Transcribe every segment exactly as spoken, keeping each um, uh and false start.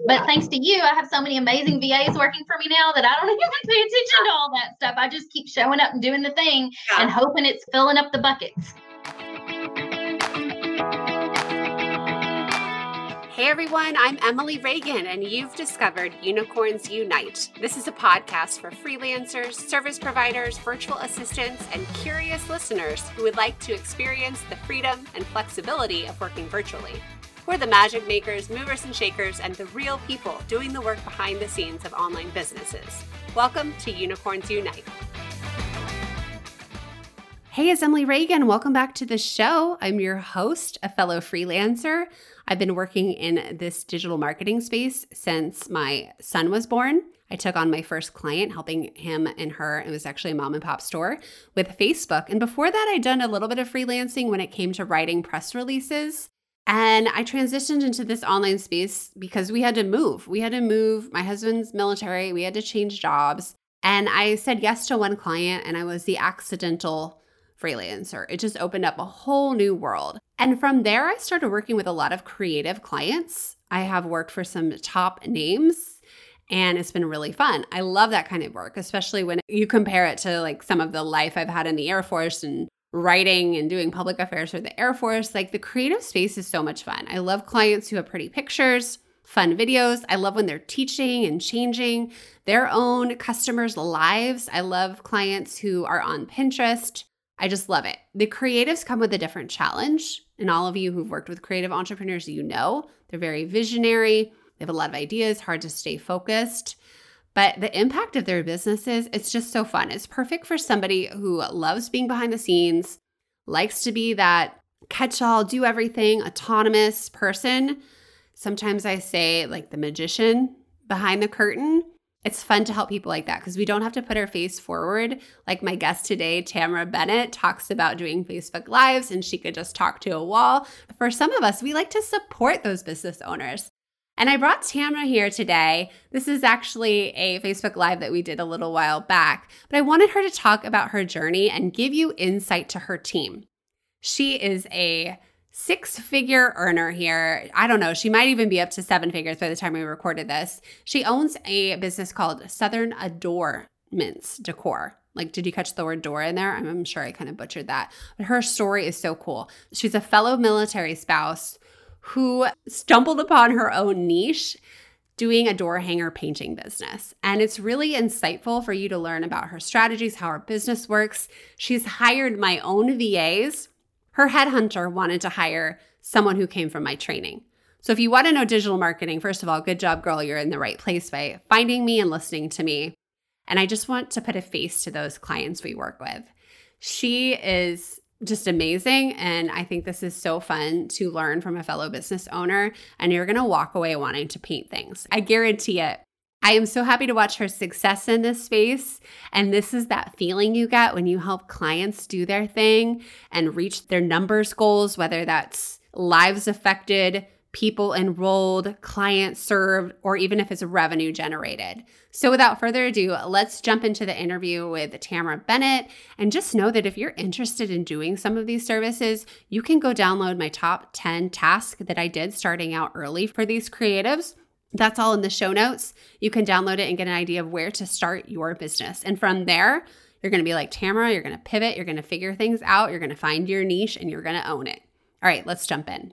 But thanks to you, I have so many amazing V As working for me now that I don't even pay attention to all that stuff. I just keep showing up and doing the thing yeah. and hoping it's filling up the buckets. Hey everyone, I'm Emily Reagan, and you've discovered Unicorns Unite. This is a podcast for freelancers, service providers, virtual assistants, and curious listeners who would like to experience the freedom and flexibility of working virtually. We're the magic makers, movers and shakers, and the real people doing the work behind the scenes of online businesses. Welcome to Unicorns Unite. Hey, it's Emily Reagan. Welcome back to the show. I'm your host, a fellow freelancer. I've been working in this digital marketing space since my son was born. I took on my first client, helping him and her, it was actually a mom and pop store, with Facebook. And before that, I'd done a little bit of freelancing when it came to writing press releases. And I transitioned into this online space because we had to move. We had to move. My husband's military. We had to change jobs. And I said yes to one client, and I was the accidental freelancer. It just opened up a whole new world. And from there, I started working with a lot of creative clients. I have worked for some top names, and it's been really fun. I love that kind of work, especially when you compare it to like some of the life I've had in the Air Force and writing and doing public affairs for the Air Force. Like the creative space is so much fun. I love clients who have pretty pictures, fun videos. I love when they're teaching and changing their own customers' lives. I love clients who are on Pinterest. I just love it. The creatives come with a different challenge. And all of you who've worked with creative entrepreneurs, you know, they're very visionary. They have a lot of ideas, hard to stay focused. But the impact of their businesses, it's just so fun. It's perfect for somebody who loves being behind the scenes, likes to be that catch-all, do everything, autonomous person. Sometimes I say like the magician behind the curtain. It's fun to help people like that because we don't have to put our face forward. Like my guest today, Tamara Bennett, talks about doing Facebook Lives and she could just talk to a wall. For some of us, we like to support those business owners. And I brought Tamara here today. This is actually a Facebook Live that we did a little while back, but I wanted her to talk about her journey and give you insight to her team. She is a six-figure earner here. I don't know. She might even be up to seven figures by the time we recorded this. She owns a business called Southern Adornments Decor. Like, did you catch the word door in there? I'm, I'm sure I kind of butchered that. But her story is so cool. She's a fellow military spouse who stumbled upon her own niche doing a door hanger painting business. And it's really insightful for you to learn about her strategies, how her business works. She's hired my own V As. Her headhunter wanted to hire someone who came from my training. So if you want to know digital marketing, first of all, good job, girl. You're in the right place by finding me and listening to me. And I just want to put a face to those clients we work with. She is just amazing. And I think this is so fun to learn from a fellow business owner. And you're going to walk away wanting to paint things. I guarantee it. I am so happy to watch her success in this space. And this is that feeling you get when you help clients do their thing and reach their numbers goals, whether that's lives affected, people enrolled, clients served, or even if it's revenue generated. So without further ado, let's jump into the interview with Tamara Bennett. And just know that if you're interested in doing some of these services, you can go download my top ten tasks that I did starting out early for these creatives. That's all in the show notes. You can download it and get an idea of where to start your business. And from there, you're going to be like Tamara, you're going to pivot, you're going to figure things out, you're going to find your niche, and you're going to own it. All right, let's jump in.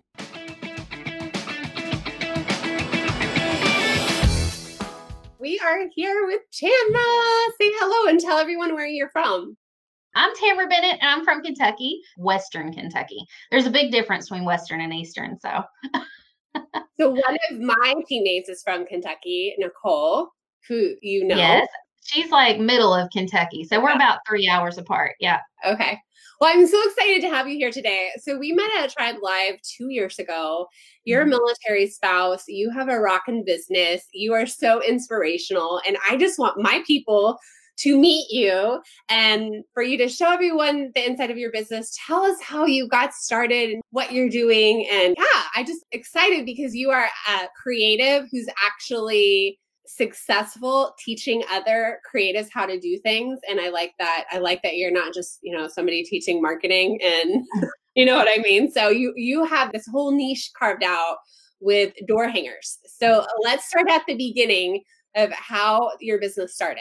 We are here with Tamara. Say hello and tell everyone where you're from. I'm Tamara Bennett, and I'm from Kentucky, Western Kentucky. There's a big difference between Western and Eastern, so... So one of my teammates is from Kentucky, Nicole, who you know. Yes, she's like middle of Kentucky. So we're yeah. about three hours apart. Yeah. Okay. Well, I'm so excited to have you here today. So we met at Tribe Live two years ago. You're mm-hmm. a military spouse. You have a rockin' business. You are so inspirational. And I just want my people to meet you and for you to show everyone the inside of your business. Tell us how you got started and what you're doing. And yeah, I just excited because you are a creative who's actually successful teaching other creatives how to do things. And I like that. I like that you're not just, you know, somebody teaching marketing and you know what I mean? So you, you have this whole niche carved out with door hangers. So let's start at the beginning of how your business started.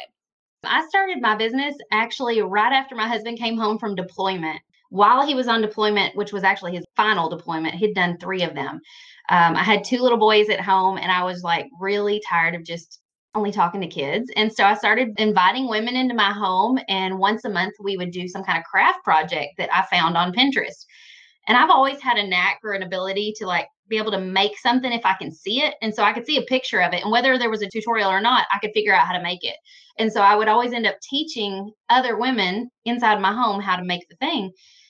I started my business actually right after my husband came home from deployment. While he was on deployment, which was actually his final deployment, he'd done three of them. Um, I had two little boys at home, and I was like really tired of just only talking to kids. And so I started inviting women into my home, and once a month we would do some kind of craft project that I found on Pinterest. And I've always had a knack or an ability to like be able to make something if I can see it. And so I could see a picture of it. And whether there was a tutorial or not, I could figure out how to make it. And so I would always end up teaching other women inside my home how to make the thing.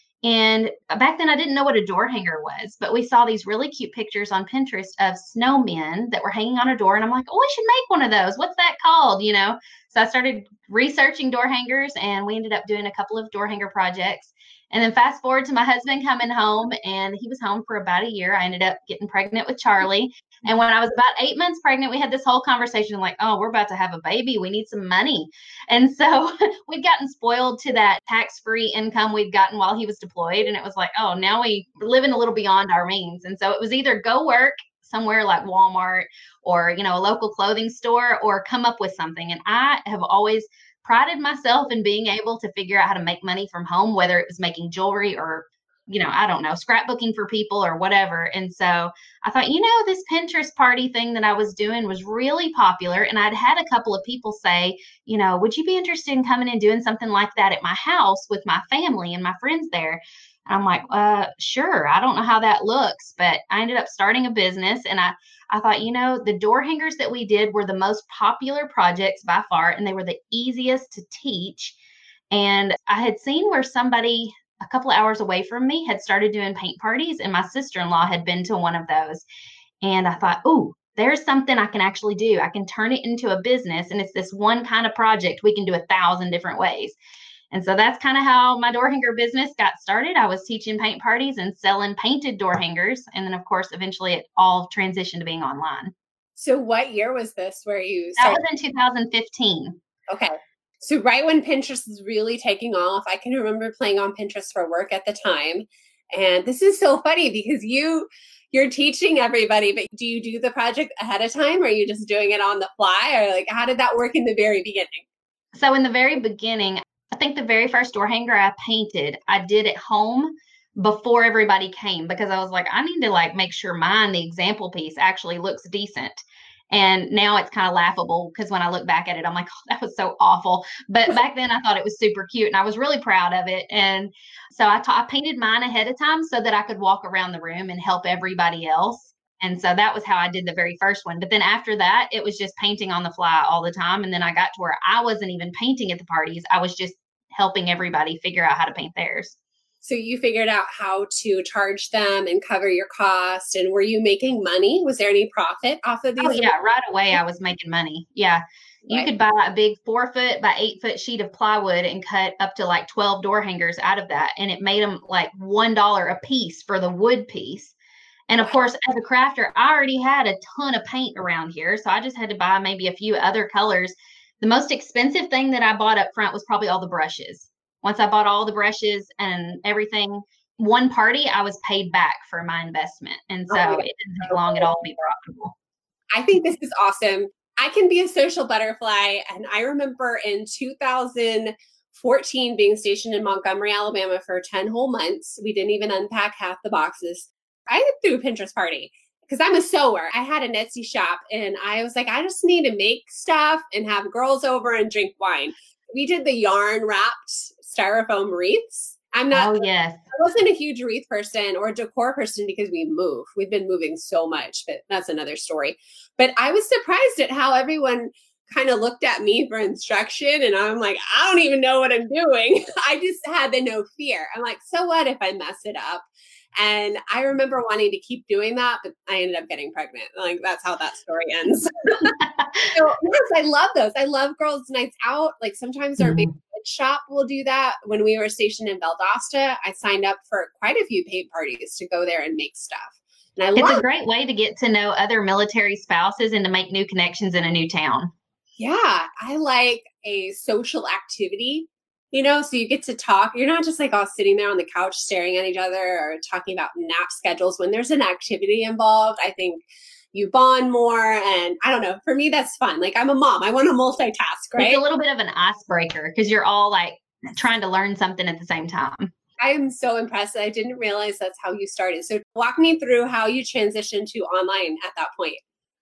And back then I didn't know what a door hanger was, but we saw these really cute pictures on Pinterest of snowmen that were hanging on a door. And I'm like, oh, I should make one of those. What's that called? You know? So I started researching door hangers, and we ended up doing a couple of door hanger projects. And then fast forward to my husband coming home, and he was home for about a year. I ended up getting pregnant with Charlie. And when I was about eight months pregnant, we had this whole conversation like, oh, we're about to have a baby. We need some money. And so we'd gotten spoiled to that tax-free income we'd gotten while he was deployed. And it was like, oh, now we we're living a little beyond our means. And so it was either go work somewhere like Walmart or, you know, a local clothing store, or come up with something. And I have always prided myself in being able to figure out how to make money from home, whether it was making jewelry or, you know, I don't know, scrapbooking for people or whatever. And so I thought, you know, this Pinterest party thing that I was doing was really popular. And I'd had a couple of people say, you know, would you be interested in coming and doing something like that at my house with my family and my friends there? And I'm like, uh, sure. I don't know how that looks, but I ended up starting a business, and I, I thought, you know, the door hangers that we did were the most popular projects by far, and they were the easiest to teach. And I had seen where somebody a couple of hours away from me had started doing paint parties, and my sister-in-law had been to one of those. And I thought, oh, there's something I can actually do. I can turn it into a business, and it's this one kind of project we can do a thousand different ways. And so that's kind of how my door hanger business got started. I was teaching paint parties and selling painted door hangers. And then, of course, eventually it all transitioned to being online. So what year was this where you started? That was in two thousand fifteen. Okay. So right when Pinterest was really taking off, I can remember playing on Pinterest for work at the time. And this is so funny because you, you're teaching everybody, but do you do the project ahead of time, or are you just doing it on the fly? Or like, how did that work in the very beginning? So in the very beginning, I think the very first door hanger I painted, I did at home before everybody came, because I was like, I need to like make sure mine, the example piece, actually looks decent. And now it's kind of laughable because when I look back at it, I'm like, oh, that was so awful. But back then I thought it was super cute and I was really proud of it. And so I, ta- I painted mine ahead of time so that I could walk around the room and help everybody else. And so that was how I did the very first one. But then after that, it was just painting on the fly all the time. And then I got to where I wasn't even painting at the parties. I was just helping everybody figure out how to paint theirs. So you figured out how to charge them and cover your cost. And were you making money? Was there any profit off of these? Oh, yeah. Right away, I was making money. Yeah. You right. could buy a big four foot by eight foot sheet of plywood and cut up to like twelve door hangers out of that. And it made them like one dollar a piece for the wood piece. And of course, as a crafter, I already had a ton of paint around here. So I just had to buy maybe a few other colors. The most expensive thing that I bought up front was probably all the brushes. Once I bought all the brushes and everything, one party, I was paid back for my investment. And so oh, it didn't take long at all to be profitable. I think this is awesome. I can be a social butterfly. And I remember in two thousand fourteen being stationed in Montgomery, Alabama for ten whole months. We didn't even unpack half the boxes. I threw a Pinterest party because I'm a sewer. I had an Etsy shop and I was like, I just need to make stuff and have girls over and drink wine. We did the yarn wrapped styrofoam wreaths. I'm not, oh, yes. I wasn't a huge wreath person or decor person because we move. We've been moving so much, but that's another story. But I was surprised at how everyone kind of looked at me for instruction. And I'm like, I don't even know what I'm doing. I just had the no fear. I'm like, so what if I mess it up? And I remember wanting to keep doing that, but I ended up getting pregnant. Like, that's how that story ends. So yes, I love those. I love girls' nights out. Like sometimes our big shop will do that. When we were stationed in Valdosta, I signed up for quite a few paint parties to go there and make stuff. And I love It's a great way to get to know other military spouses and to make new connections in a new town. Yeah, I like a social activity. You know, so you get to talk. You're not just like all sitting there on the couch staring at each other or talking about nap schedules. When there's an activity involved, I think you bond more. And I don't know, for me, that's fun. Like I'm a mom. I want to multitask, right? It's a little bit of an icebreaker because you're all like trying to learn something at the same time. I am so impressed. I didn't realize that's how you started. So walk me through how you transitioned to online at that point.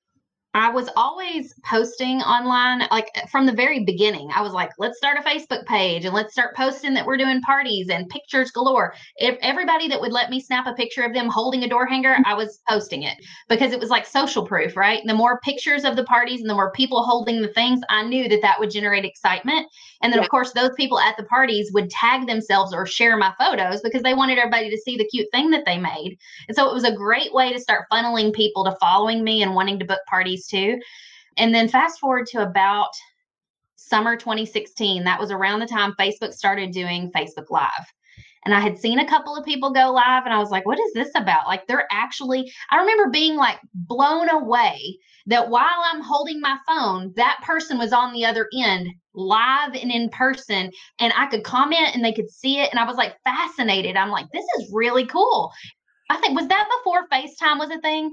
I was always posting online, like from the very beginning. I was like, let's start a Facebook page and let's start posting that we're doing parties and pictures galore. If everybody that would let me snap a picture of them holding a door hanger, I was posting it because it was like social proof, right? The more pictures of the parties and the more people holding the things, I knew that that would generate excitement. And then, yeah. of course, those people at the parties would tag themselves or share my photos because they wanted everybody to see the cute thing that they made. And so it was a great way to start funneling people to following me and wanting to book parties too. And then fast forward to about summer twenty sixteen, that was around the time Facebook started doing Facebook Live. And I had seen a couple of people go live and I was like, what is this about? Like they're actually, I remember being like blown away that while I'm holding my phone, that person was on the other end live and in person and I could comment and they could see it. And I was like fascinated. I'm like, this is really cool. I think, was that before FaceTime was a thing?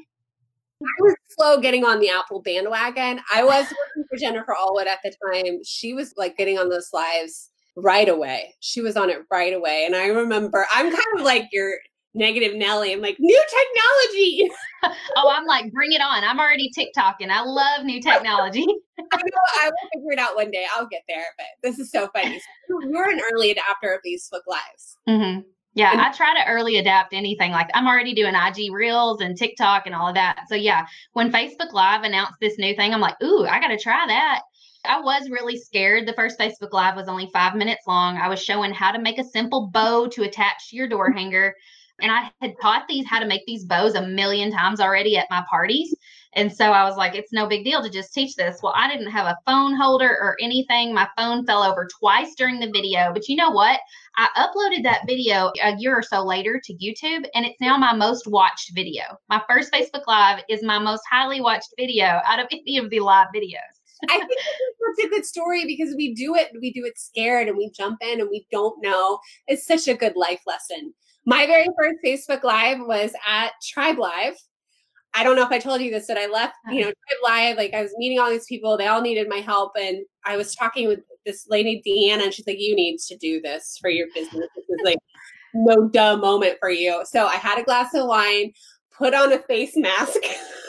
I was slow getting on the Apple bandwagon. I was working for Jennifer Allwood at the time. She was like getting on those lives right away. She was on it right away. And I remember, I'm kind of like your negative Nelly. I'm like, new technology. Oh, I'm like, bring it on. I'm already TikToking. I love new technology. I know, I will figure it out one day. I'll get there. But this is so funny. So you're an early adapter of Facebook Lives. Mm-hmm. Yeah, I try to early adapt anything. Like I'm already doing I G Reels and TikTok and all of that. So yeah, when Facebook Live announced this new thing, I'm like, ooh, I got to try that. I was really scared. The first Facebook Live was only five minutes long. I was showing how to make a simple bow to attach to your door hanger. And I had taught these how to make these bows a million times already at my parties. And so I was like, it's no big deal to just teach this. Well, I didn't have a phone holder or anything. My phone fell over twice during the video. But you know what? I uploaded that video a year or so later to YouTube, and it's now my most watched video. My first Facebook Live is my most highly watched video out of any of the live videos. I think that's a good story because we do it, we do it scared and we jump in and we don't know. It's such a good life lesson. My very first Facebook Live was at Tribe Live. I don't know if I told you this, that I left, you know, Tribe Live, like I was meeting all these people. They all needed my help. And I was talking with this lady, Deanna, and she's like, you need to do this for your business. This is like no duh moment for you. So I had a glass of wine, put on a face mask.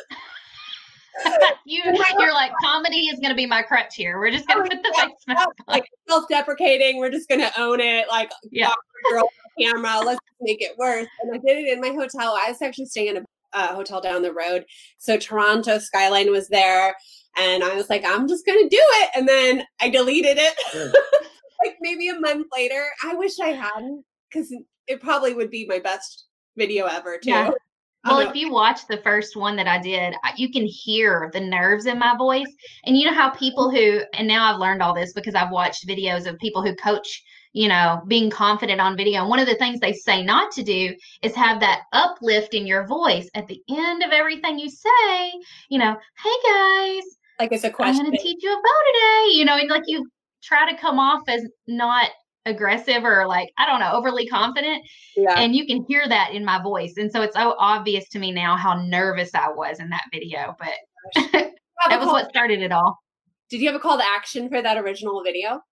you, you're like, comedy is going to be my crutch here. We're just going to put the face mask on. Like self-deprecating. We're just going to own it. Like, yeah, girl on camera. Let's make it worse. And I did it in my hotel. I was actually staying in a uh, hotel down the road. So Toronto Skyline was there. And I was like, I'm just going to do it. And then I deleted it. Like maybe a month later. I wish I hadn't, because it probably would be my best video ever too. Yeah. Well, if you watch the first one that I did, you can hear the nerves in my voice. And you know how people who, and now I've learned all this because I've watched videos of people who coach, you know, being confident on video. And one of the things they say not to do is have that uplift in your voice at the end of everything you say, you know, hey guys, like it's a question. I'm going to teach you a bow today. You know, and like you try to come off as not aggressive or like, I don't know, overly confident. Yeah. And you can hear that in my voice. And so it's so obvious to me now how nervous I was in that video, but that was what started it all. Did you have a call to action for that original video?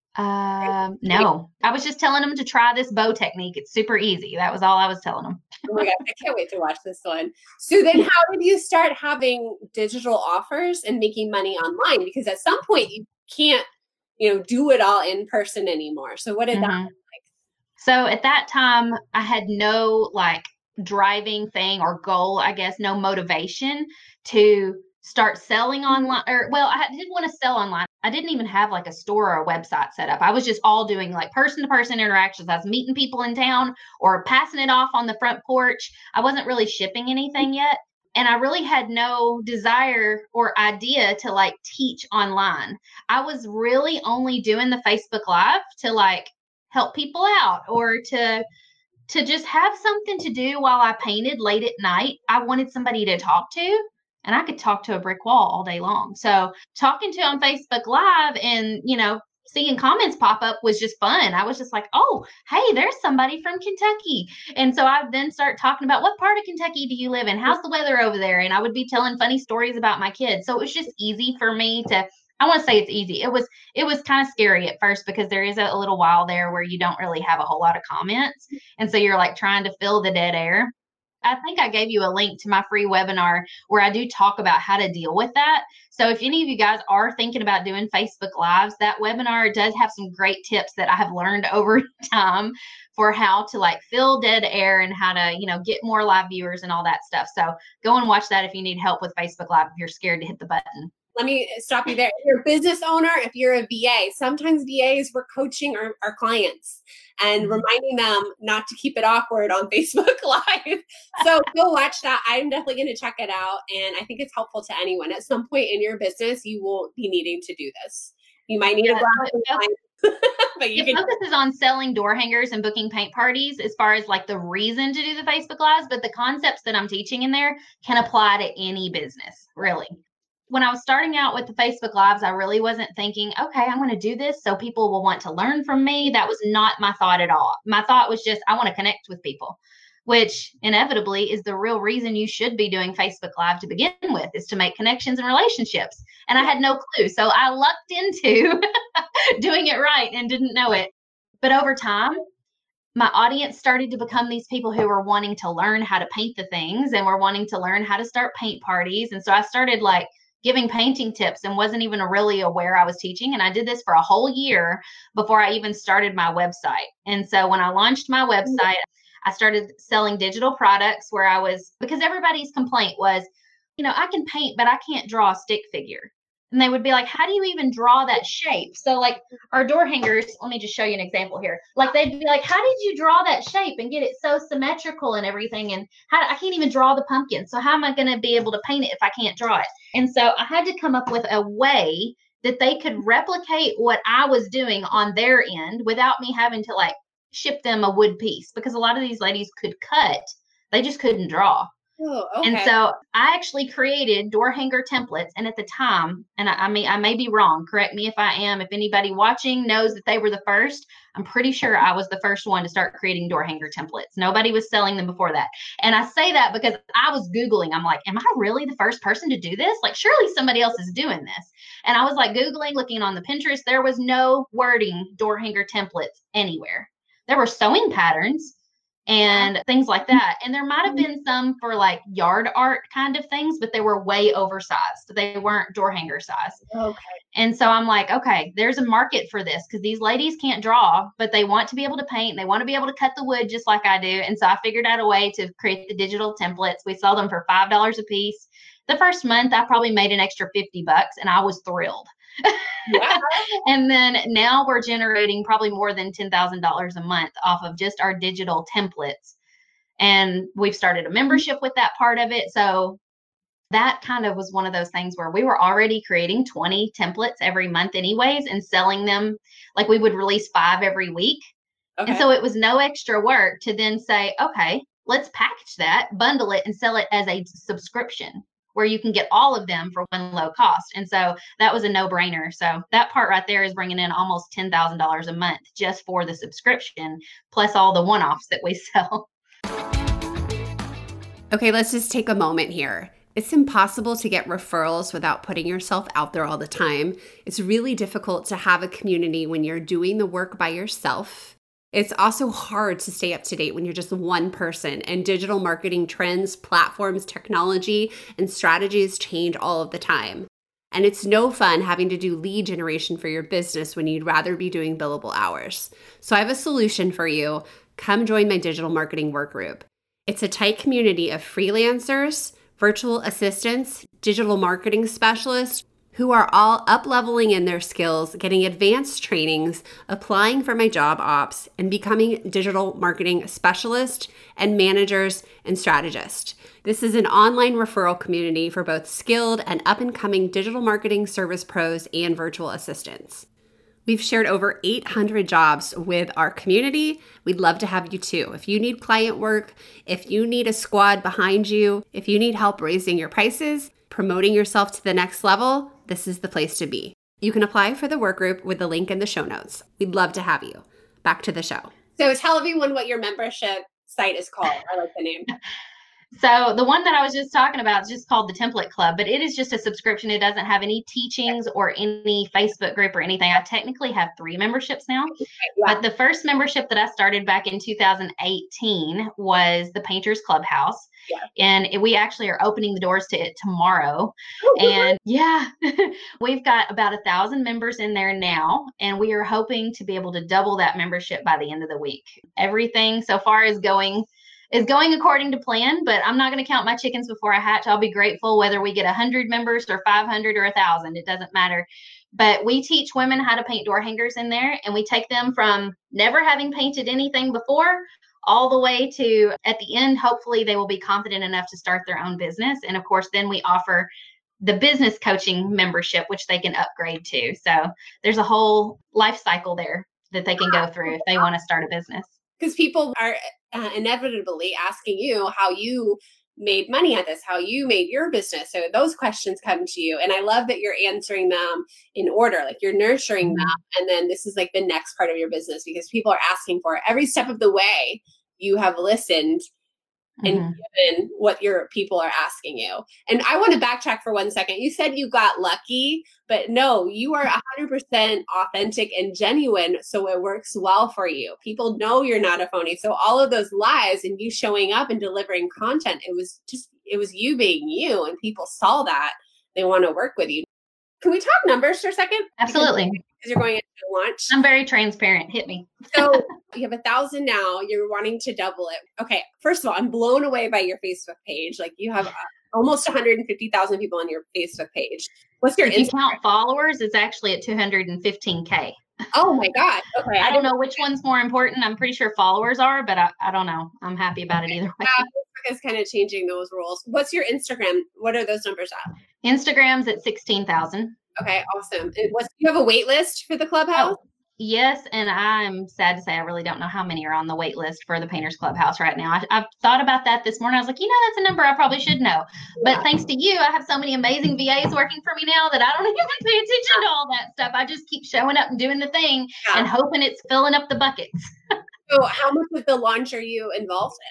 Um, no, I was just telling them to try this bow technique. It's super easy. That was all I was telling them. Oh my God, I can't wait to watch this one. So then how did you start having digital offers and making money online? Because at some point you can't, you know, do it all in person anymore. So what did mm-hmm. that look like? So at that time I had no like driving thing or goal, I guess, no motivation to start selling online or, well, I didn't want to sell online. I didn't even have like a store or a website set up. I was just all doing like person to person interactions. I was meeting people in town or passing it off on the front porch. I wasn't really shipping anything yet. And I really had no desire or idea to like teach online. I was really only doing the Facebook Live to like help people out or to to just have something to do while I painted late at night. I wanted somebody to talk to, and I could talk to a brick wall all day long. So talking to on Facebook Live and, you know, seeing comments pop up was just fun. I was just like, oh, hey, there's somebody from Kentucky. And so I then start talking about, what part of Kentucky do you live in? How's the weather over there? And I would be telling funny stories about my kids. So it was just easy for me to, I want to say it's easy. It was, it was kind of scary at first because there is a, a little while there where you don't really have a whole lot of comments. And so you're like trying to fill the dead air. I think I gave you a link to my free webinar where I do talk about how to deal with that. So if any of you guys are thinking about doing Facebook Lives, that webinar does have some great tips that I have learned over time for how to like fill dead air and how to, you know, get more live viewers and all that stuff. So go and watch that if you need help with Facebook Live, if you're scared to hit the button. Let me stop you there. If you're a business owner, if you're a V A, sometimes V As, we're coaching our, our clients and mm-hmm. reminding them not to keep it awkward on Facebook Live. So go watch that. I'm definitely going to check it out. And I think it's helpful to anyone. At some point in your business, you will be needing to do this. You might need yeah, a glass of wine. But you it can focuses on selling door hangers and booking paint parties as far as like the reason to do the Facebook Lives. But the concepts that I'm teaching in there can apply to any business, really. When I was starting out with the Facebook Lives, I really wasn't thinking, okay, I'm going to do this so people will want to learn from me. That was not my thought at all. My thought was just, I want to connect with people, which inevitably is the real reason you should be doing Facebook Live to begin with, is to make connections and relationships. And I had no clue. So I lucked into doing it right and didn't know it. But over time, my audience started to become these people who were wanting to learn how to paint the things and were wanting to learn how to start paint parties. And so I started like giving painting tips and wasn't even really aware I was teaching. And I did this for a whole year before I even started my website. And so when I launched my website, I started selling digital products where I was, because everybody's complaint was, you know, I can paint, but I can't draw a stick figure. And they would be like, how do you even draw that shape? So like our door hangers, let me just show you an example here. Like they'd be like, how did you draw that shape and get it so symmetrical and everything? And how I can't even draw the pumpkin. So how am I going to be able to paint it if I can't draw it? And so I had to come up with a way that they could replicate what I was doing on their end without me having to like ship them a wood piece, because a lot of these ladies could cut, they just couldn't draw. Oh, okay. And so I actually created door hanger templates. And at the time, and I, I mean, I may be wrong, correct me if I am, if anybody watching knows that they were the first, I'm pretty sure I was the first one to start creating door hanger templates. Nobody was selling them before that. And I say that because I was Googling, I'm like, am I really the first person to do this? Like, surely somebody else is doing this. And I was like Googling, looking on the Pinterest, there was no wording door hanger templates anywhere. There were sewing patterns and yeah. things like that. And there might have been some for like yard art kind of things, but they were way oversized. They weren't door hanger size. Okay. And so I'm like, okay, there's a market for this because these ladies can't draw, but they want to be able to paint. And they want to be able to cut the wood just like I do. And so I figured out a way to create the digital templates. We sell them for five dollars a piece. The first month, I probably made an extra fifty bucks and I was thrilled. Yeah. And then now we're generating probably more than ten thousand dollars a month off of just our digital templates. And we've started a membership with that part of it. So that kind of was one of those things where we were already creating twenty templates every month anyways and selling them. Like we would release five every week. Okay. And so it was no extra work to then say, okay, let's package that, bundle it, and sell it as a subscription where you can get all of them for one low cost. And so that was a no-brainer. So that part right there is bringing in almost ten thousand dollars a month just for the subscription, plus all the one-offs that we sell. Okay, let's just take a moment here. It's impossible to get referrals without putting yourself out there all the time. It's really difficult to have a community when you're doing the work by yourself. It's also hard to stay up to date when you're just one person, and digital marketing trends, platforms, technology, and strategies change all of the time. And it's no fun having to do lead generation for your business when you'd rather be doing billable hours. So I have a solution for you. Come join my digital marketing work group. It's a tight community of freelancers, virtual assistants, digital marketing specialists, who are all up-leveling in their skills, getting advanced trainings, applying for my job ops, and becoming digital marketing specialists and managers and strategists. This is an online referral community for both skilled and up-and-coming digital marketing service pros and virtual assistants. We've shared over eight hundred jobs with our community. We'd love to have you too. If you need client work, if you need a squad behind you, if you need help raising your prices, promoting yourself to the next level, this is the place to be. You can apply for the work group with the link in the show notes. We'd love to have you. Back to the show. So tell everyone what your membership site is called. I like the name. So the one that I was just talking about is just called the Template Club, but it is just a subscription. It doesn't have any teachings or any Facebook group or anything. I technically have three memberships now, yeah. But the first membership that I started back in two thousand eighteen was the Painters Clubhouse. Yeah. And we actually are opening the doors to it tomorrow. Oh, and yeah, we've got about a thousand members in there now, and we are hoping to be able to double that membership by the end of the week. Everything so far is going is going according to plan, but I'm not going to count my chickens before I hatch. I'll be grateful whether we get one hundred members or five hundred or one thousand. It doesn't matter. But we teach women how to paint door hangers in there, and we take them from never having painted anything before all the way to, at the end, hopefully they will be confident enough to start their own business. And of course, then we offer the business coaching membership, which they can upgrade to. So there's a whole life cycle there that they can go through if they want to start a business. Because people are uh, inevitably asking you how you made money at this, how you made your business. So those questions come to you. And I love that you're answering them in order, like you're nurturing mm-hmm. them. And then this is like the next part of your business because people are asking for it. Every step of the way, you have listened and mm-hmm. given what your people are asking you. And I want to backtrack for one second. You said you got lucky, but no, you are one hundred percent authentic and genuine. So it works well for you. People know you're not a phony. So all of those lies and you showing up and delivering content, it was just, it was you being you. And people saw that. They want to work with you. Can we talk numbers for a second? Absolutely. Because, because you're going into launch. I'm very transparent. Hit me. So you have a thousand now. You're wanting to double it. Okay. First of all, I'm blown away by your Facebook page. Like you have uh, almost one hundred fifty thousand people on your Facebook page. What's your if Instagram? You count followers, it's actually at two hundred fifteen K. Oh my God. Okay. I don't know which one's more important. I'm pretty sure followers are, but I, I don't know. I'm happy about it either way. Yeah, Facebook is kind of changing those rules. What's your Instagram? What are those numbers at? Instagram's at sixteen thousand. Okay, awesome. What's, do you have a wait list for the clubhouse? Oh, yes, and I'm sad to say I really don't know how many are on the wait list for the Painters Clubhouse right now. I, I've thought about that this morning. I was like, you know, that's a number I probably should know. But yeah. Thanks to you, I have so many amazing V As working for me now that I don't even pay attention to all that stuff. I just keep showing up and doing the thing yeah. and hoping it's filling up the buckets. So how much of the launch are you involved in?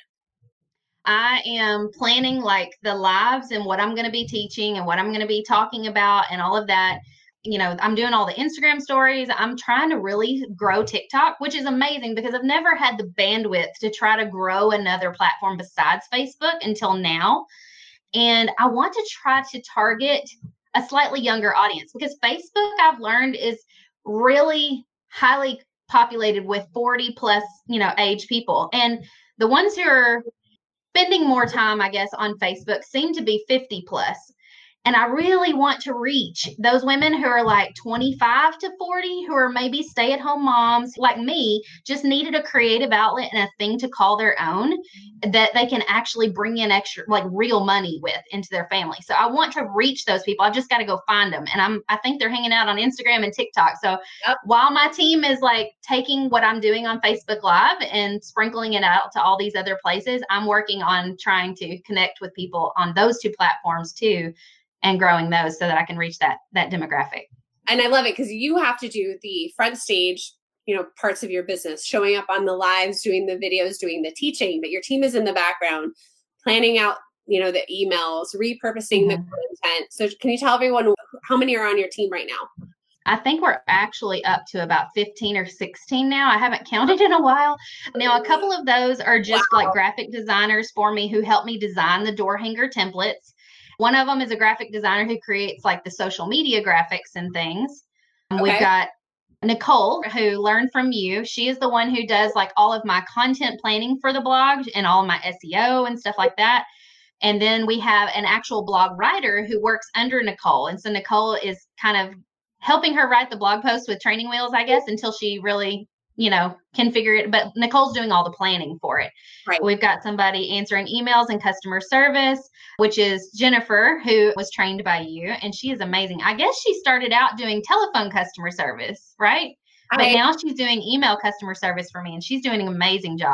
I am planning like the lives and what I'm going to be teaching and what I'm going to be talking about and all of that. You know, I'm doing all the Instagram stories. I'm trying to really grow TikTok, which is amazing because I've never had the bandwidth to try to grow another platform besides Facebook until now. And I want to try to target a slightly younger audience because Facebook, I've learned, is really highly populated with forty plus, you know, age people. And the ones who are spending more time, I guess, on Facebook seem to be fifty plus. And I really want to reach those women who are like twenty-five to forty, who are maybe stay-at-home moms like me, just needed a creative outlet and a thing to call their own that they can actually bring in extra, like real money with into their family. So I want to reach those people. I've just got to go find them. And I'm, I think they're hanging out on Instagram and TikTok. So yep. While my team is like taking what I'm doing on Facebook Live and sprinkling it out to all these other places, I'm working on trying to connect with people on those two platforms too, and growing those so that I can reach that that demographic. And I love it because you have to do the front stage, you know, parts of your business, showing up on the lives, doing the videos, doing the teaching, but your team is in the background, planning out, you know, the emails, repurposing mm-hmm. the content. So can you tell everyone how many are on your team right now? I think we're actually up to about fifteen or sixteen now. I haven't counted in a while. Now, a couple of those are just wow. like graphic designers for me who help me design the door hanger templates. One of them is a graphic designer who creates like the social media graphics and things. Okay. We've got Nicole, who learned from you. She is the one who does like all of my content planning for the blog and all of my S E O and stuff like that. And then we have an actual blog writer who works under Nicole. And so Nicole is kind of helping her write the blog post with training wheels, I guess, until she really, you know, can figure it. But Nicole's doing all the planning for it. Right. We've got somebody answering emails and customer service, which is Jennifer, who was trained by you. And she is amazing. I guess she started out doing telephone customer service, right? I, but now she's doing email customer service for me, and she's doing an amazing job.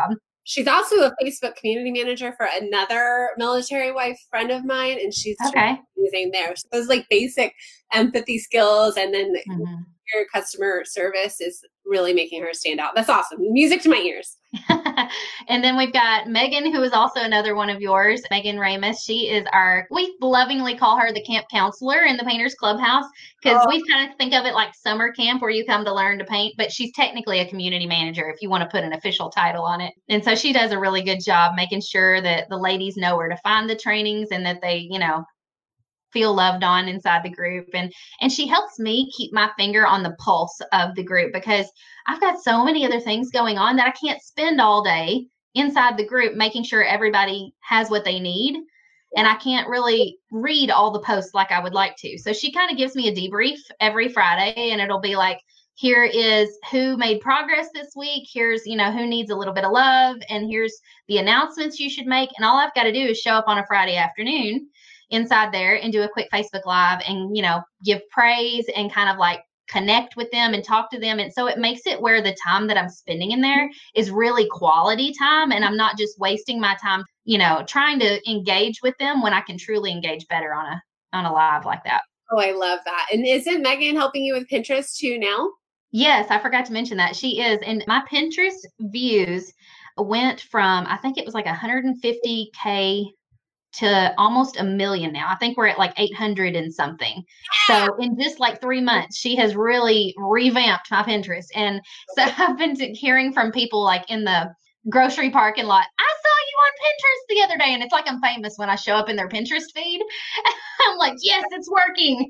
She's also a Facebook community manager for another military wife friend of mine, and she's Okay. using there. So those like basic empathy skills, and then Mm-hmm. your customer service is really making her stand out. That's awesome. Music to my ears. And then we've got Megan, who is also another one of yours, Megan Ramus. She is our, we lovingly call her the camp counselor in the Painters Clubhouse, because Oh. we kind of think of it like summer camp where you come to learn to paint, but she's technically a community manager if you want to put an official title on it. And so she does a really good job making sure that the ladies know where to find the trainings and that they, you know, feel loved on inside the group. And and she helps me keep my finger on the pulse of the group, because I've got so many other things going on that I can't spend all day inside the group making sure everybody has what they need. And I can't really read all the posts like I would like to. So she kind of gives me a debrief every Friday, and it'll be like, here is who made progress this week. Here's, you know, who needs a little bit of love. And here's the announcements you should make. And all I've got to do is show up on a Friday afternoon inside there and do a quick Facebook Live and, you know, give praise and kind of like connect with them and talk to them. And so it makes it where the time that I'm spending in there is really quality time, and I'm not just wasting my time, you know, trying to engage with them when I can truly engage better on a on a live like that. Oh, I love that. And isn't Megan helping you with Pinterest too now? Yes, I forgot to mention that. She is. And my Pinterest views went from, I think it was like one hundred fifty K to almost a million now. I think we're at like eight hundred and something. So in just like three months, she has really revamped my Pinterest. And so I've been hearing from people like in the grocery parking lot, I saw you on Pinterest the other day. And it's like I'm famous when I show up in their Pinterest feed. I'm like, yes, it's working.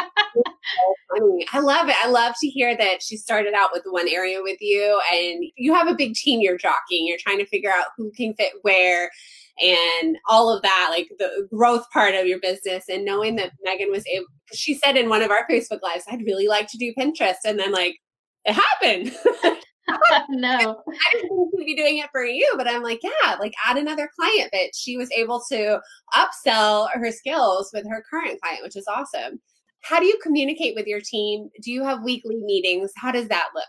I love it. I love to hear that she started out with one area with you, and you have a big team you're jockeying. You're trying to figure out who can fit where and all of that, like the growth part of your business. And knowing that Megan was able, she said in one of our Facebook Lives, I'd really like to do Pinterest. And then like, it happened. No. I didn't think she'd be doing it for you, but I'm like, yeah, like add another client. But she was able to upsell her skills with her current client, which is awesome. How do you communicate with your team? Do you have weekly meetings? How does that look?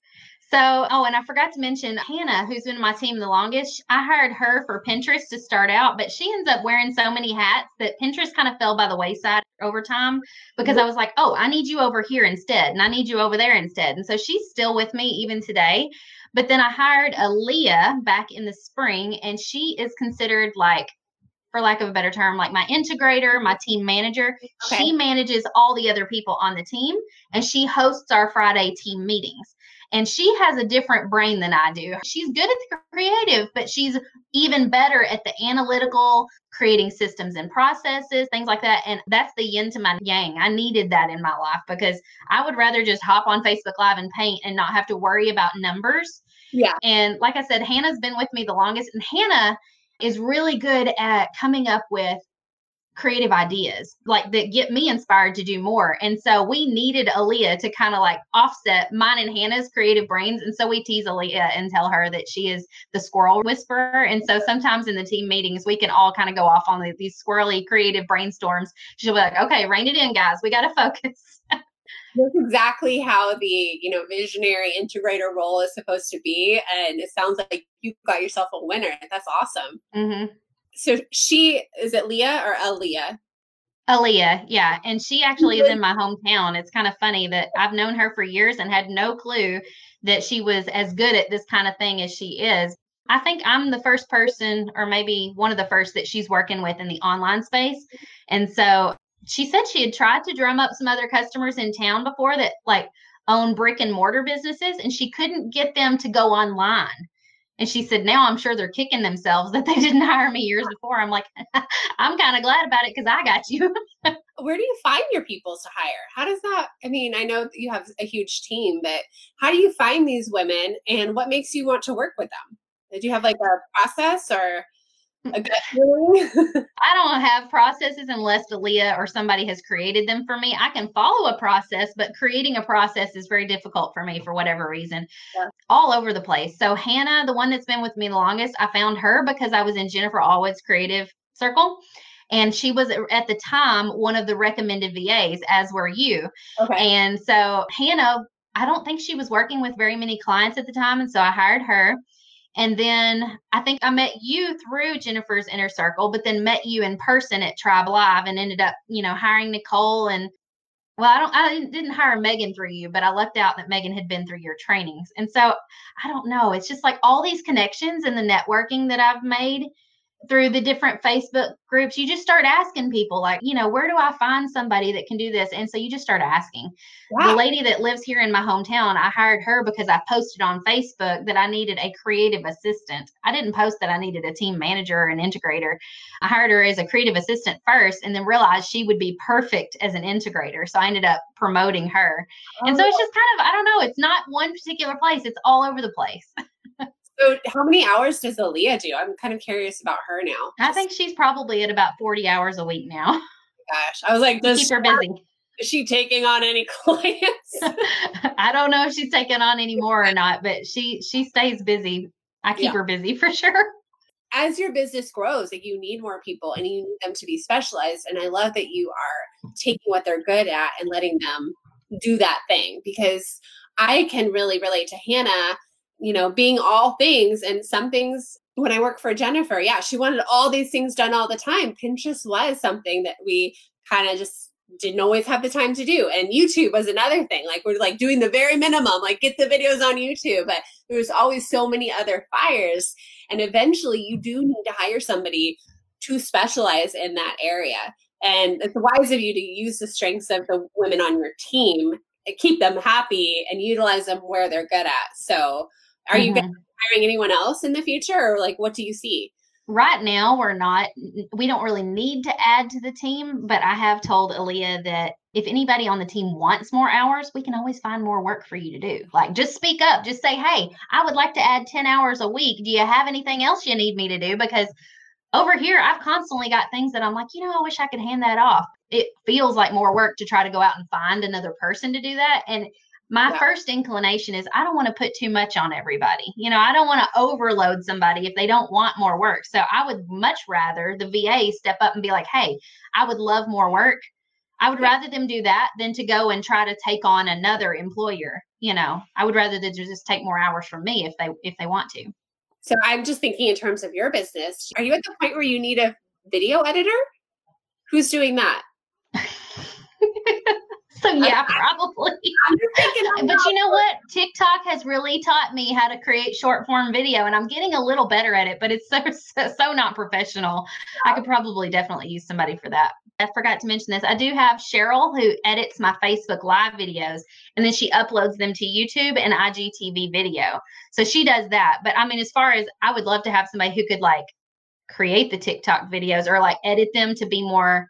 So, oh, and I forgot to mention Hannah, who's been in my team the longest. I hired her for Pinterest to start out, but she ends up wearing so many hats that Pinterest kind of fell by the wayside over time, because I was like, oh, I need you over here instead, and I need you over there instead. And so she's still with me even today. But then I hired Aaliyah back in the spring, and she is considered like, for lack of a better term, like my integrator, my team manager. Okay. She manages all the other people on the team, and she hosts our Friday team meetings. And she has a different brain than I do. She's good at the creative, but she's even better at the analytical, creating systems and processes, things like that. And that's the yin to my yang. I needed that in my life, because I would rather just hop on Facebook Live and paint and not have to worry about numbers. Yeah. And like I said, Hannah's been with me the longest, and Hannah is really good at coming up with creative ideas like that get me inspired to do more. And so we needed Aaliyah to kind of like offset mine and Hannah's creative brains. And so we tease Aaliyah and tell her that she is the squirrel whisperer. And so sometimes in the team meetings, we can all kind of go off on these squirrely creative brainstorms. She'll be like, okay, rein it in, guys. We got to focus. That's exactly how the, you know, visionary integrator role is supposed to be. And it sounds like you got yourself a winner. That's awesome. Mm-hmm. So she, is it Leah or Aaliyah? Aaliyah, yeah. And she actually is in my hometown. It's kind of funny that I've known her for years and had no clue that she was as good at this kind of thing as she is. I think I'm the first person, or maybe one of the first, that she's working with in the online space. And so she said she had tried to drum up some other customers in town before that like own brick and mortar businesses, and she couldn't get them to go online. And she said, now I'm sure they're kicking themselves that they didn't hire me years before. I'm like, I'm kind of glad about it because I got you. Where do you find your people to hire? How does that, I mean, I know you have a huge team, but how do you find these women, and what makes you want to work with them? Did you have like a process or a gut feeling? I don't have processes unless Aaliyah or somebody has created them for me. I can follow a process, but creating a process is very difficult for me for whatever reason. Yeah. All over the place. So Hannah, the one that's been with me the longest, I found her because I was in Jennifer Allwood's creative circle. And she was at the time one of the recommended V As, as were you. Okay. And so Hannah, I don't think she was working with very many clients at the time. And so I hired her. And then I think I met you through Jennifer's Inner Circle, but then met you in person at Tribe Live and ended up, you know, hiring Nicole. And well, I don't, I didn't hire Megan through you, but I left out that Megan had been through your trainings. And so I don't know. It's just like all these connections and the networking that I've made through the different Facebook groups. You just start asking people like, you know, where do I find somebody that can do this? And so you just start asking. Wow. The lady that lives here in my hometown, I hired her because I posted on Facebook that I needed a creative assistant. I didn't post that I needed a team manager or an integrator. I hired her as a creative assistant first and then realized she would be perfect as an integrator. So I ended up promoting her. Oh. And so it's just kind of, I don't know, it's not one particular place. It's all over the place. So how many hours does Aaliyah do? I'm kind of curious about her now. I think she's probably at about forty hours a week now. Gosh, I was like, does keep her busy. Is she taking on any clients? I don't know if she's taking on any more or not, but she she stays busy. I keep Yeah. her busy for sure. As your business grows, like you need more people and you need them to be specialized. And I love that you are taking what they're good at and letting them do that thing, because I can really relate to Hannah, you know, being all things, and some things when I worked for Jennifer, yeah, she wanted all these things done all the time. Pinterest was something that we kind of just didn't always have the time to do. And YouTube was another thing. Like we're like doing the very minimum, like get the videos on YouTube, but there was always so many other fires. And eventually you do need to hire somebody to specialize in that area. And it's wise of you to use the strengths of the women on your team, keep them happy and utilize them where they're good at. So are mm-hmm. you going to be hiring anyone else in the future, or like, what do you see? Right now, we're not, we don't really need to add to the team, but I have told Aaliyah that if anybody on the team wants more hours, we can always find more work for you to do. Like, just speak up, just say, hey, I would like to add ten hours a week. Do you have anything else you need me to do? Because over here, I've constantly got things that I'm like, you know, I wish I could hand that off. It feels like more work to try to go out and find another person to do that. And my yeah. first inclination is I don't want to put too much on everybody. You know, I don't want to overload somebody if they don't want more work. So I would much rather the V A step up and be like, hey, I would love more work. I would yeah. rather them do that than to go and try to take on another employer. You know, I would rather they just take more hours from me if they if they want to. So I'm just thinking in terms of your business. Are you at the point where you need a video editor? Who's doing that? So yeah, probably. But you know what? TikTok has really taught me how to create short form video, and I'm getting a little better at it, but it's so, so, so not professional. I could probably definitely use somebody for that. I forgot to mention this. I do have Cheryl who edits my Facebook Live videos, and then she uploads them to YouTube and I G T V video. So she does that. But I mean, as far as I would love to have somebody who could like create the TikTok videos or like edit them to be more,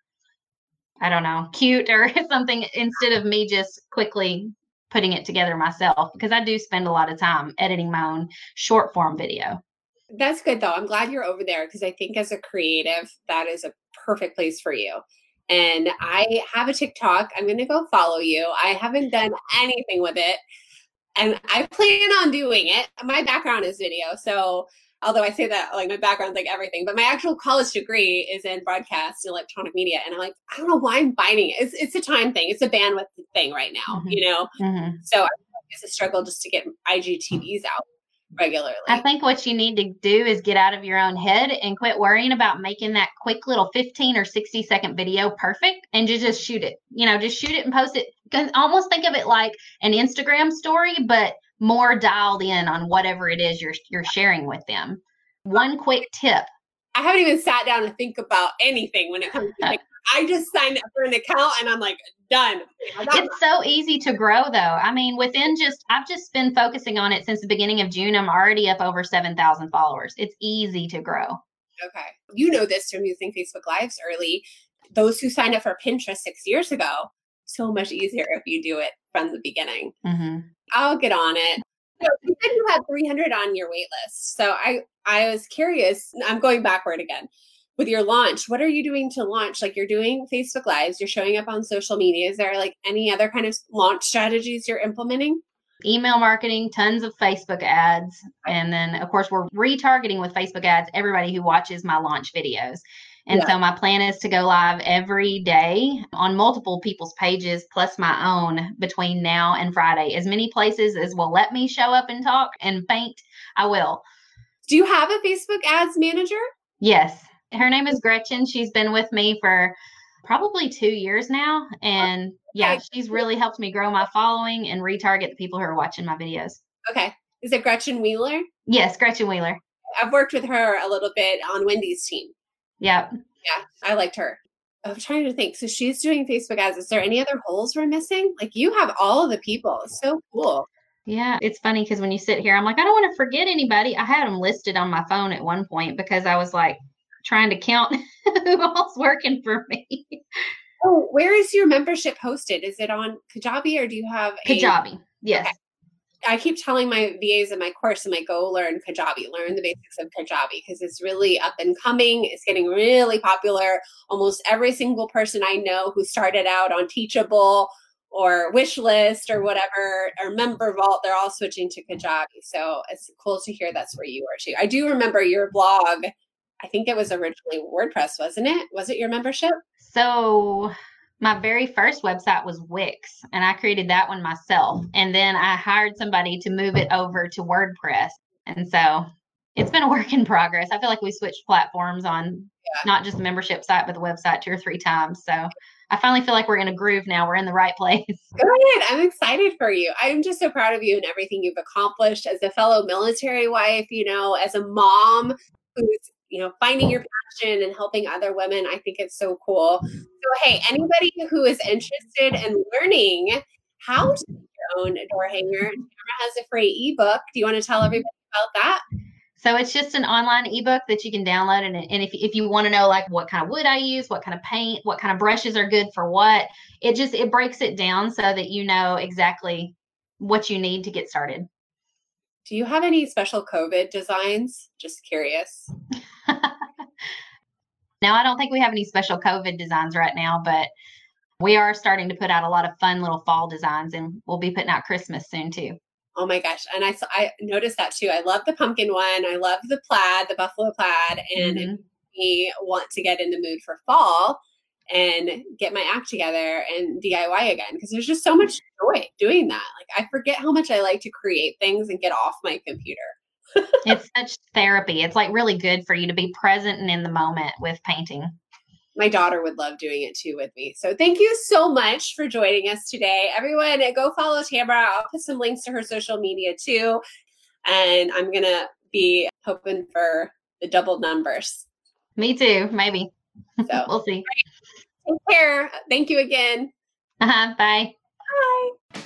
I don't know, cute or something, instead of me just quickly putting it together myself, because I do spend a lot of time editing my own short form video. That's good though. I'm glad you're over there, because I think as a creative, that is a perfect place for you. And I have a TikTok. I'm going to go follow you. I haven't done anything with it, and I plan on doing it. My background is video. So although I say that, like, my background's like everything, but my actual college degree is in broadcast and electronic media. And I'm like, I don't know why I'm finding it. It's, it's a time thing. It's a bandwidth thing right now, mm-hmm. you know? Mm-hmm. So I think it's a struggle just to get I G T Vs out regularly. I think what you need to do is get out of your own head and quit worrying about making that quick little fifteen or sixty second video perfect, and just, just shoot it. You know, just shoot it and post it. Almost think of it like an Instagram story, but more dialed in on whatever it is you're you're sharing with them. One quick tip. I haven't even sat down to think about anything when it comes to like, I just signed up for an account and I'm like, done. It's so easy to grow though. I mean, within just, I've just been focusing on it since the beginning of June. I'm already up over seven thousand followers. It's easy to grow. Okay. You know this from using Facebook Lives early. Those who signed up for Pinterest six years ago, so much easier if you do it from the beginning. Mm-hmm. I'll get on it. So you said you had three hundred on your wait list. So I, I was curious. I'm going backward again. With your launch, what are you doing to launch? Like, you're doing Facebook Lives, you're showing up on social media. Is there like any other kind of launch strategies you're implementing? Email marketing, tons of Facebook ads. And then, of course, we're retargeting with Facebook ads everybody who watches my launch videos. And yeah. so my plan is to go live every day on multiple people's pages, plus my own, between now and Friday. As many places as will let me show up and talk and paint, I will. Do you have a Facebook ads manager? Yes. Her name is Gretchen. She's been with me for probably two years now. And yeah, Okay. she's really helped me grow my following and retarget the people who are watching my videos. Okay. Is it Gretchen Wheeler? Yes, Gretchen Wheeler. I've worked with her a little bit on Wendy's team. Yep. Yeah, I liked her. I'm trying to think. So she's doing Facebook ads. Is there any other holes we're missing? Like you have all of the people. It's so cool. Yeah, it's funny because when you sit here, I'm like, I don't want to forget anybody. I had them listed on my phone at one point because I was like trying to count who else working for me. Oh, where is your membership hosted? Is it on Kajabi or do you have a Kajabi? Yes. Okay. I keep telling my V As in my course, I'm like, go learn Kajabi, learn the basics of Kajabi because it's really up and coming. It's getting really popular. Almost every single person I know who started out on Teachable or Wishlist or whatever, or Member Vault, they're all switching to Kajabi. So it's cool to hear that's where you are too. I do remember your blog. I think it was originally WordPress, wasn't it? Was it your membership? So my very first website was Wix, and I created that one myself. And then I hired somebody to move it over to WordPress. And so it's been a work in progress. I feel like we switched platforms on yeah. not just the membership site, but the website two or three times. So I finally feel like we're in a groove now. We're in the right place. Good. I'm excited for you. I'm just so proud of you and everything you've accomplished as a fellow military wife, you know, as a mom who's, you know, finding your passion and helping other women. I think it's so cool. So, hey, anybody who is interested in learning how to make your own door hanger, Tamara has a free ebook. Do you want to tell everybody about that? So it's just an online ebook that you can download. And, and if, if you want to know like what kind of wood I use, what kind of paint, what kind of brushes are good for what, it just, it breaks it down so that you know exactly what you need to get started. Do you have any special COVID designs? Just curious. Now, I don't think we have any special COVID designs right now, but we are starting to put out a lot of fun little fall designs, and we'll be putting out Christmas soon too. Oh my gosh. And I, I noticed that too. I love the pumpkin one. I love the plaid, the buffalo plaid. And mm-hmm. we want to get in the mood for fall and get my act together and D I Y again. Because there's just so much joy doing that. Like I forget how much I like to create things and get off my computer. It's such therapy. It's like really good for you to be present and in the moment with painting. My daughter would love doing it too with me. So thank you so much for joining us today. Everyone, go follow Tamara. I'll put some links to her social media too. And I'm going to be hoping for the double numbers. Me too, maybe. So we'll see. Take care. Thank you again. Uh-huh. Bye. Bye.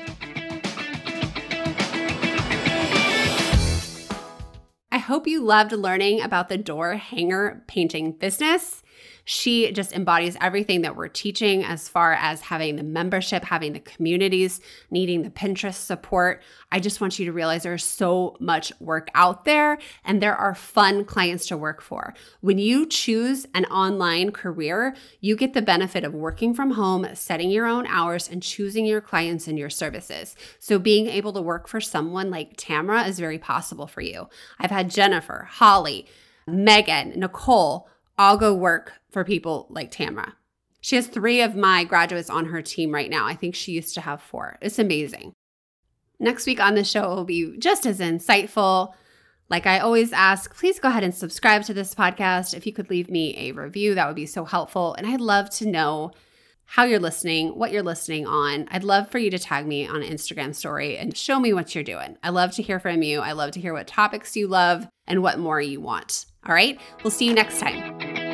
I hope you loved learning about the door hanger painting business. She just embodies everything that we're teaching as far as having the membership, having the communities, needing the Pinterest support. I just want you to realize there's so much work out there and there are fun clients to work for. When you choose an online career, you get the benefit of working from home, setting your own hours, and choosing your clients and your services. So being able to work for someone like Tamara is very possible for you. I've had Jennifer, Holly, Megan, Nicole, all go work for people like Tamara. She has three of my graduates on her team right now. I think she used to have four. It's amazing. Next week on the show will be just as insightful. Like I always ask, please go ahead and subscribe to this podcast. If you could leave me a review, that would be so helpful. And I'd love to know how you're listening, what you're listening on. I'd love for you to tag me on an Instagram story and show me what you're doing. I love to hear from you. I love to hear what topics you love and what more you want. All right, we'll see you next time.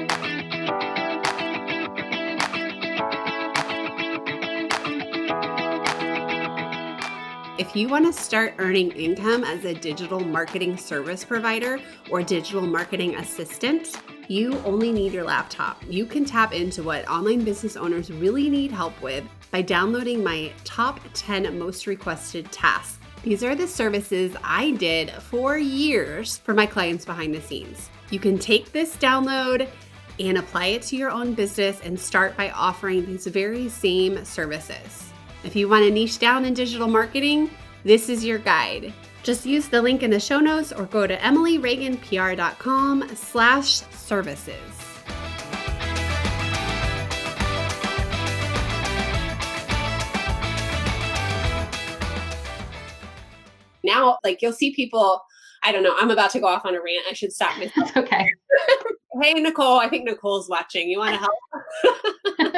If you want to start earning income as a digital marketing service provider or digital marketing assistant, you only need your laptop. You can tap into what online business owners really need help with by downloading my top ten most requested tasks. These are the services I did for years for my clients behind the scenes. You can take this download and apply it to your own business and start by offering these very same services. If you want to niche down in digital marketing, this is your guide. Just use the link in the show notes or go to emilyreaganpr.com slash services. Now, like you'll see people, I don't know. I'm about to go off on a rant. I should stop myself. That's okay. Hey, Nicole. I think Nicole's watching. You want to help?